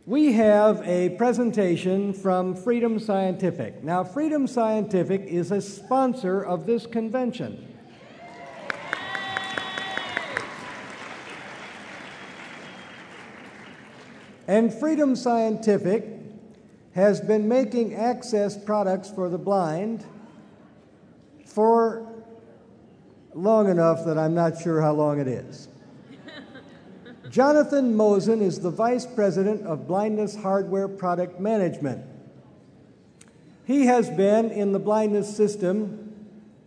We have a presentation from Freedom Scientific. Now, Freedom Scientific is a sponsor of this convention. And Freedom Scientific has been making access products for the blind for long enough that I'm not sure how long it is. Jonathan Mosen is the Vice President of Blindness Hardware Product Management. He has been in the blindness system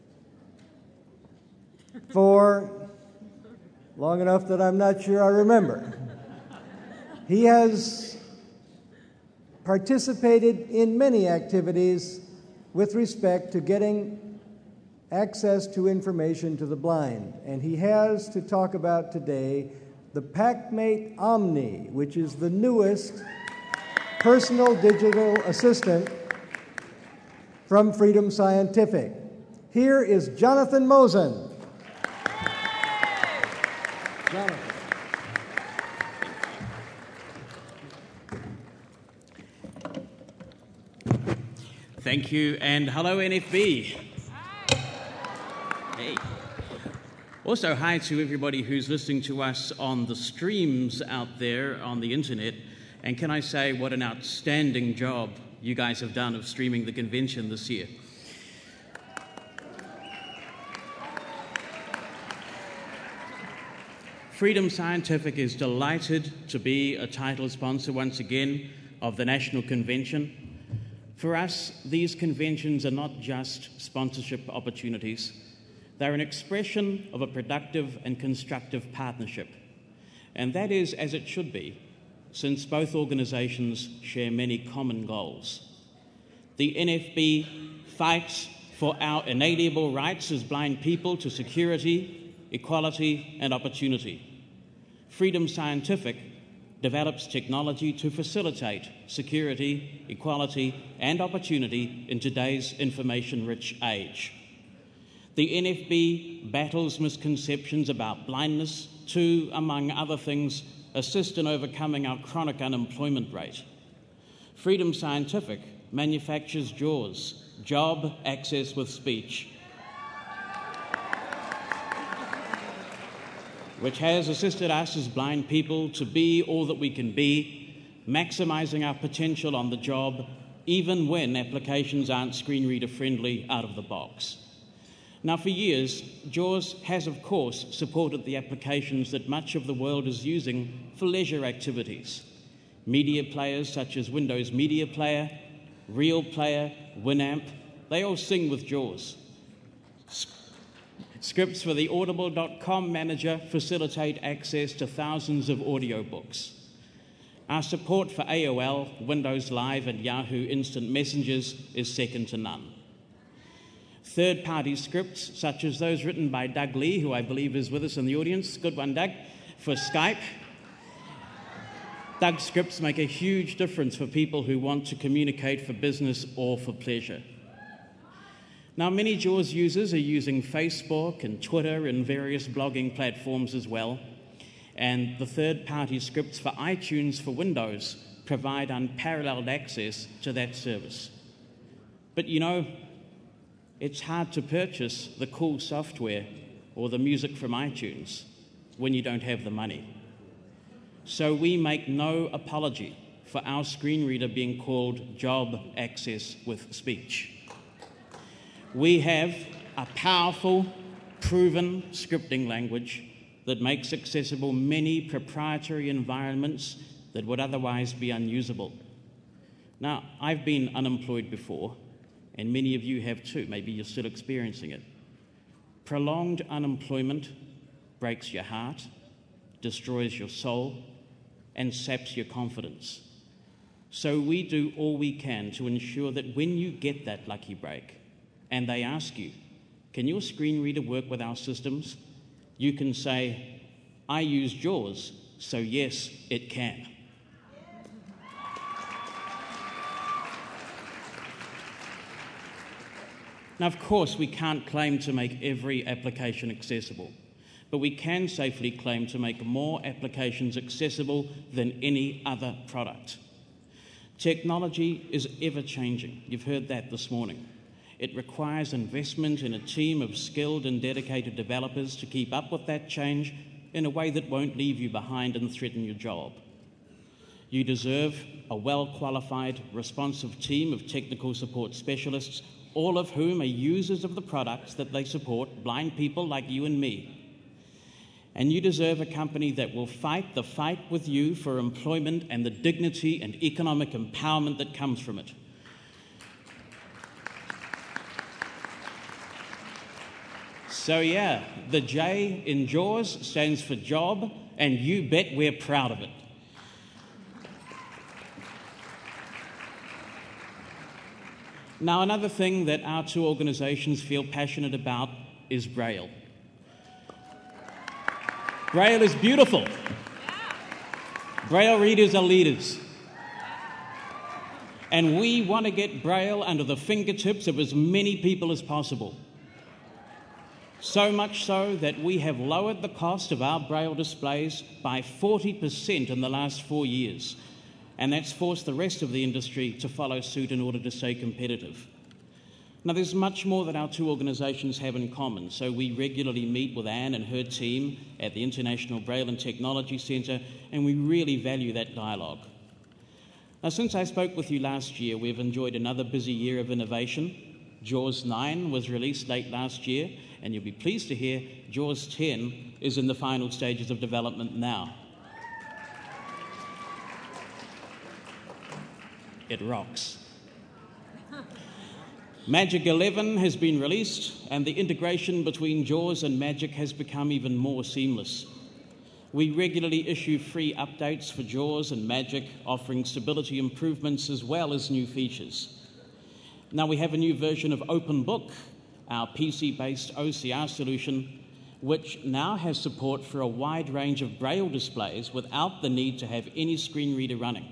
for long enough that I'm not sure I remember. He has participated in many activities with respect to getting access to information to the blind, and he has to talk about today the PacMate Omni, which is the newest personal digital assistant from Freedom Scientific. Here is Jonathan Mosen. Jonathan. Thank you, and hello, NFB. Hey. Also, hi to everybody who's listening to us on the streams out there on the internet. And can I say what an outstanding job you guys have done of streaming the convention this year. Freedom Scientific is delighted to be a title sponsor once again of the National Convention. For us, these conventions are not just sponsorship opportunities. They're an expression of a productive and constructive partnership. And that is as it should be, since both organisations share many common goals. The NFB fights for our inalienable rights as blind people to security, equality and opportunity. Freedom Scientific develops technology to facilitate security, equality and opportunity in today's information-rich age. The NFB battles misconceptions about blindness to, among other things, assist in overcoming our chronic unemployment rate. Freedom Scientific manufactures JAWS, Job Access with Speech, which has assisted us as blind people to be all that we can be, maximising our potential on the job, even when applications aren't screen reader friendly out of the box. Now, for years, JAWS has, of course, supported the applications that much of the world is using for leisure activities. Media players such as Windows Media Player, Real Player, Winamp, they all sing with JAWS. Scripts for the Audible.com manager facilitate access to thousands of audiobooks. Our support for AOL, Windows Live, and Yahoo Instant Messengers is second to none. Third-party scripts, such as those written by Doug Lee, who I believe is with us in the audience, good one, Doug, for Skype. Doug's scripts make a huge difference for people who want to communicate for business or for pleasure. Now, many JAWS users are using Facebook and Twitter and various blogging platforms as well, and the third-party scripts for iTunes for Windows provide unparalleled access to that service. But you know, it's hard to purchase the cool software or the music from iTunes when you don't have the money. So we make no apology for our screen reader being called Job Access with Speech. We have a powerful, proven scripting language that makes accessible many proprietary environments that would otherwise be unusable. Now, I've been unemployed before, and many of you have too. Maybe you're still experiencing it. Prolonged unemployment breaks your heart, destroys your soul, and saps your confidence. So we do all we can to ensure that when you get that lucky break, and they ask you, can your screen reader work with our systems? You can say, I use JAWS, so yes, it can. Now, of course, we can't claim to make every application accessible, but we can safely claim to make more applications accessible than any other product. Technology is ever-changing. You've heard that this morning. It requires investment in a team of skilled and dedicated developers to keep up with that change in a way that won't leave you behind and threaten your job. You deserve a well-qualified, responsive team of technical support specialists, all of whom are users of the products that they support, blind people like you and me. And you deserve a company that will fight the fight with you for employment and the dignity and economic empowerment that comes from it. So yeah, the J in JAWS stands for job, and you bet we're proud of it. Now, another thing that our two organisations feel passionate about is Braille. Braille is beautiful. Braille readers are leaders. And we want to get Braille under the fingertips of as many people as possible. So much so that we have lowered the cost of our Braille displays by 40% in the last 4 years. And that's forced the rest of the industry to follow suit in order to stay competitive. Now, there's much more that our two organisations have in common, so we regularly meet with Anne and her team at the International Braille and Technology Centre, and we really value that dialogue. Now, since I spoke with you last year, we've enjoyed another busy year of innovation. JAWS 9 was released late last year, and you'll be pleased to hear JAWS 10 is in the final stages of development now. It rocks. Magic 11 has been released, and the integration between JAWS and Magic has become even more seamless. We regularly issue free updates for JAWS and Magic, offering stability improvements as well as new features. Now we have a new version of OpenBook, our PC-based OCR solution, which now has support for a wide range of Braille displays without the need to have any screen reader running.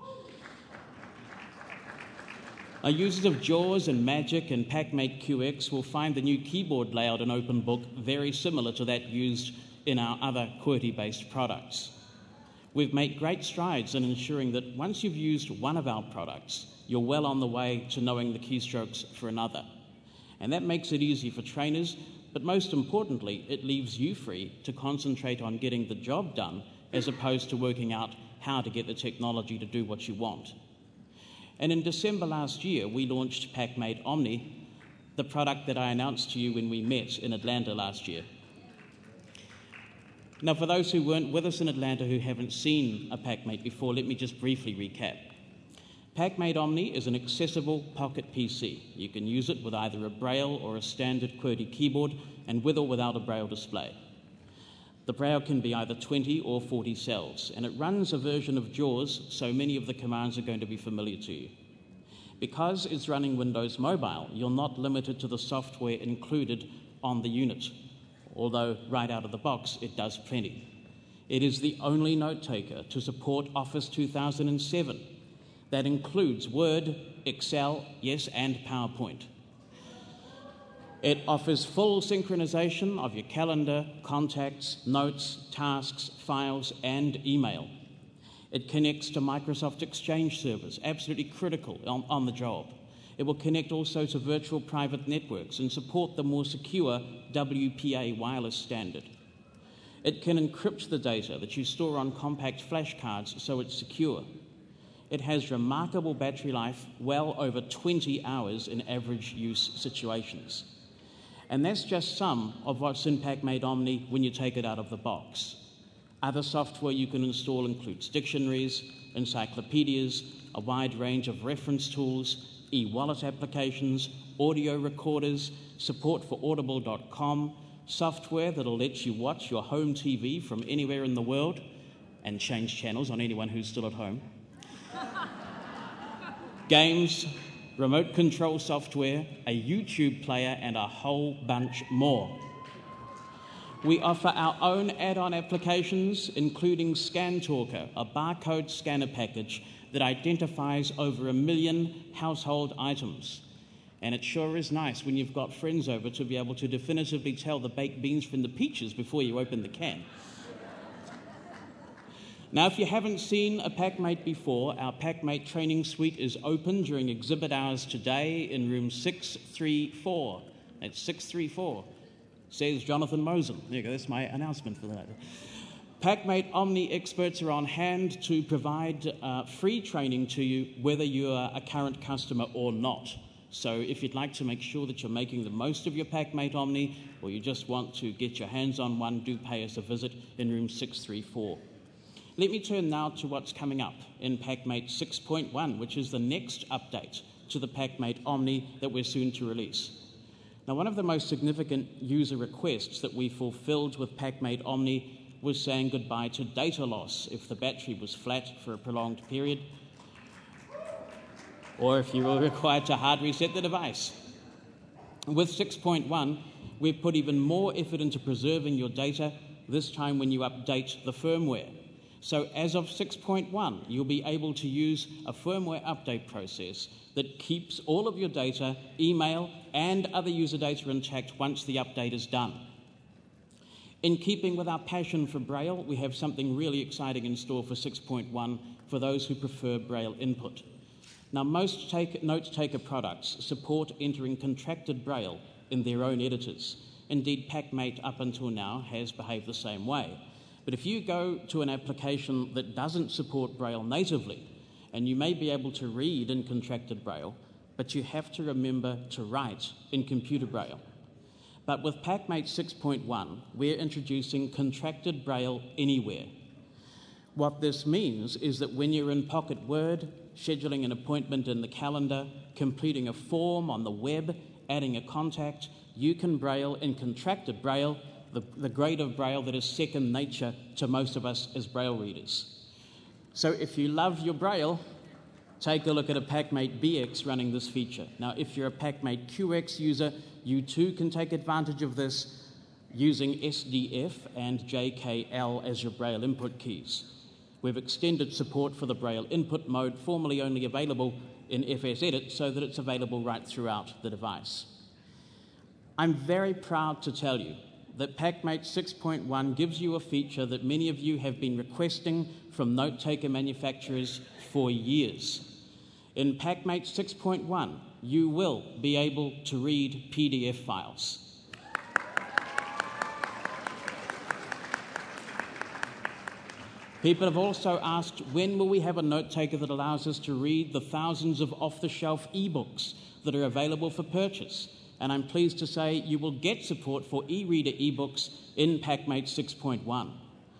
Our users of JAWS and Magic and PackMate QX will find the new keyboard layout in OpenBook very similar to that used in our other QWERTY-based products. We've made great strides in ensuring that once you've used one of our products, you're well on the way to knowing the keystrokes for another. And that makes it easy for trainers, but most importantly, it leaves you free to concentrate on getting the job done as opposed to working out how to get the technology to do what you want. And in December last year, we launched PackMate Omni, the product that I announced to you when we met in Atlanta last year. Now, for those who weren't with us in Atlanta who haven't seen a PackMate before, let me just briefly recap. PackMate Omni is an accessible pocket PC. You can use it with either a Braille or a standard QWERTY keyboard, and with or without a Braille display. The Braille can be either 20 or 40 cells, and it runs a version of JAWS, so many of the commands are going to be familiar to you. Because it's running Windows Mobile, you're not limited to the software included on the unit, although right out of the box, it does plenty. It is the only note taker to support Office 2007. That includes Word, Excel, yes, and PowerPoint. It offers full synchronization of your calendar, contacts, notes, tasks, files, and email. It connects to Microsoft Exchange servers, absolutely critical on the job. It will connect also to virtual private networks and support the more secure WPA wireless standard. It can encrypt the data that you store on compact flash cards so it's secure. It has remarkable battery life, well over 20 hours in average use situations. And that's just some of what's in PackMate Omni when you take it out of the box. Other software you can install includes dictionaries, encyclopedias, a wide range of reference tools, e-wallet applications, audio recorders, support for audible.com, software that'll let you watch your home TV from anywhere in the world and change channels on anyone who's still at home. Games, remote control software, a YouTube player, and a whole bunch more. We offer our own add-on applications, including ScanTalker, a barcode scanner package that identifies over 1 million household items. And it sure is nice when you've got friends over to be able to definitively tell the baked beans from the peaches before you open the can. Now, if you haven't seen a PackMate before, our PackMate training suite is open during exhibit hours today in room 634. That's 634, says Jonathan Mosen. There you go, that's my announcement for that. PackMate Omni experts are on hand to provide free training to you, whether you are a current customer or not. So if you'd like to make sure that you're making the most of your PackMate Omni, or you just want to get your hands on one, do pay us a visit in room 634. Let me turn now to what's coming up in PackMate 6.1, which is the next update to the PackMate Omni that we're soon to release. Now, one of the most significant user requests that we fulfilled with PackMate Omni was saying goodbye to data loss if the battery was flat for a prolonged period, or if you were required to hard reset the device. With 6.1, we've put even more effort into preserving your data, this time when you update the firmware. So as of 6.1, you'll be able to use a firmware update process that keeps all of your data, email, and other user data intact once the update is done. In keeping with our passion for Braille, we have something really exciting in store for 6.1 for those who prefer Braille input. Now, most note-taker products support entering contracted Braille in their own editors. Indeed, PackMate up until now has behaved the same way. But if you go to an application that doesn't support Braille natively, and you may be able to read in contracted Braille, but you have to remember to write in computer Braille. But with PackMate 6.1, we're introducing contracted Braille anywhere. What this means is that when you're in Pocket Word, scheduling an appointment in the calendar, completing a form on the web, adding a contact, you can Braille in contracted Braille, the grade of Braille that is second nature to most of us as Braille readers. So if you love your Braille, take a look at a PackMate BX running this feature. Now, if you're a PackMate QX user, you too can take advantage of this using SDF and JKL as your Braille input keys. We've extended support for the Braille input mode, formerly only available in FSEdit, so that it's available right throughout the device. I'm very proud to tell you that PackMate 6.1 gives you a feature that many of you have been requesting from note-taker manufacturers for years. In PackMate 6.1, you will be able to read PDF files. People have also asked, when will we have a note-taker that allows us to read the thousands of off-the-shelf ebooks that are available for purchase? And I'm pleased to say you will get support for e-reader ebooks in PackMate 6.1.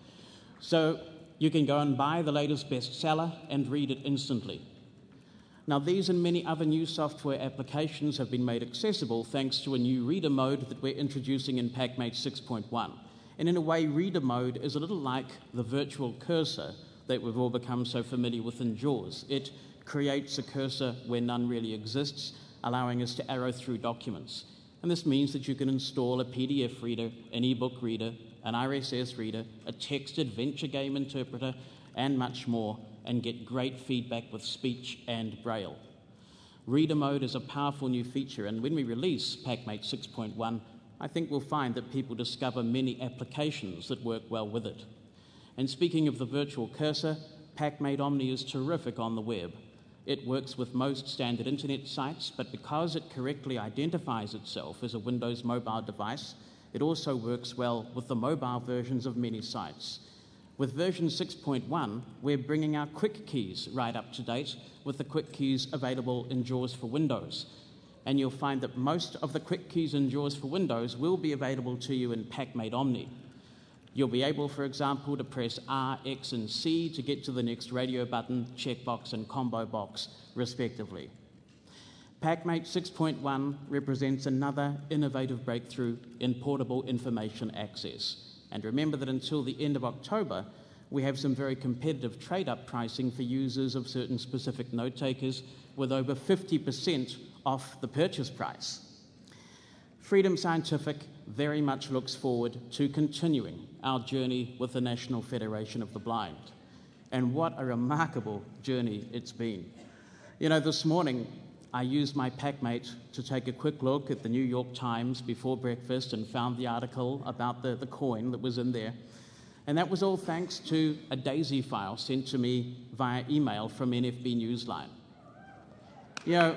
So you can go and buy the latest bestseller and read it instantly. Now, these and many other new software applications have been made accessible thanks to a new reader mode that we're introducing in PackMate 6.1. And in a way, reader mode is a little like the virtual cursor that we've all become so familiar with in JAWS. It creates a cursor where none really exists, allowing us to arrow through documents. And this means that you can install a PDF reader, an ebook reader, an RSS reader, a text adventure game interpreter, and much more, and get great feedback with speech and Braille. Reader mode is a powerful new feature, and when we release PackMate 6.1, I think we'll find that people discover many applications that work well with it. And speaking of the virtual cursor, PackMate Omni is terrific on the web. It works with most standard internet sites, but because it correctly identifies itself as a Windows mobile device, it also works well with the mobile versions of many sites. With version 6.1, we're bringing our quick keys right up to date with the quick keys available in JAWS for Windows. And you'll find that most of the quick keys in JAWS for Windows will be available to you in PackMate Omni. You'll be able, for example, to press R, X, and C to get to the next radio button, checkbox, and combo box, respectively. PackMate 6.1 represents another innovative breakthrough in portable information access. And remember that until the end of October, we have some very competitive trade-up pricing for users of certain specific note takers, with over 50% off the purchase price. Freedom Scientific very much looks forward to continuing our journey with the National Federation of the Blind. And what a remarkable journey it's been. You know, this morning I used my PackMate to take a quick look at the New York Times before breakfast and found the article about the coin that was in there. And that was all thanks to a DAISY file sent to me via email from NFB Newsline. You know,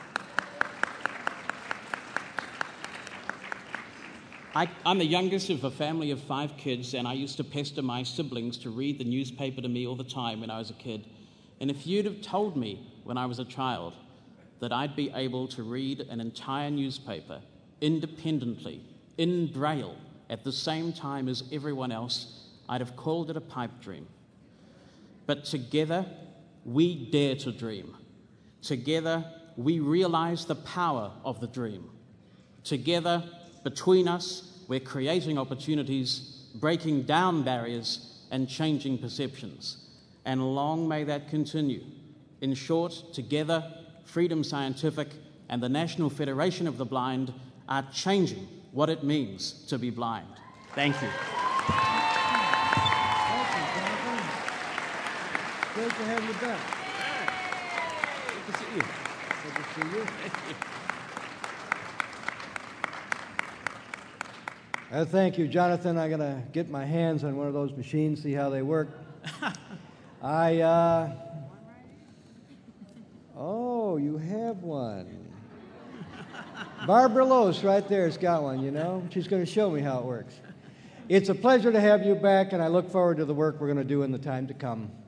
I'm the youngest of a family of 5 kids, and I used to pester my siblings to read the newspaper to me all the time when I was a kid. And if you'd have told me when I was a child that I'd be able to read an entire newspaper independently, in Braille, at the same time as everyone else, I'd have called it a pipe dream. But together, we dare to dream. Together, we realize the power of the dream. Together, between us, we're creating opportunities, breaking down barriers, and changing perceptions. And long may that continue. In short, together, Freedom Scientific and the National Federation of the Blind are changing what it means to be blind. Thank you. Thank you, Jonathan. Great to have you back. Good to see you. Good to see you. Thank you, Jonathan. I'm going to get my hands on one of those machines, see how they work. Oh, you have one. Barbara Lose right there has got one, you know. She's going to show me how it works. It's a pleasure to have you back, and I look forward to the work we're going to do in the time to come.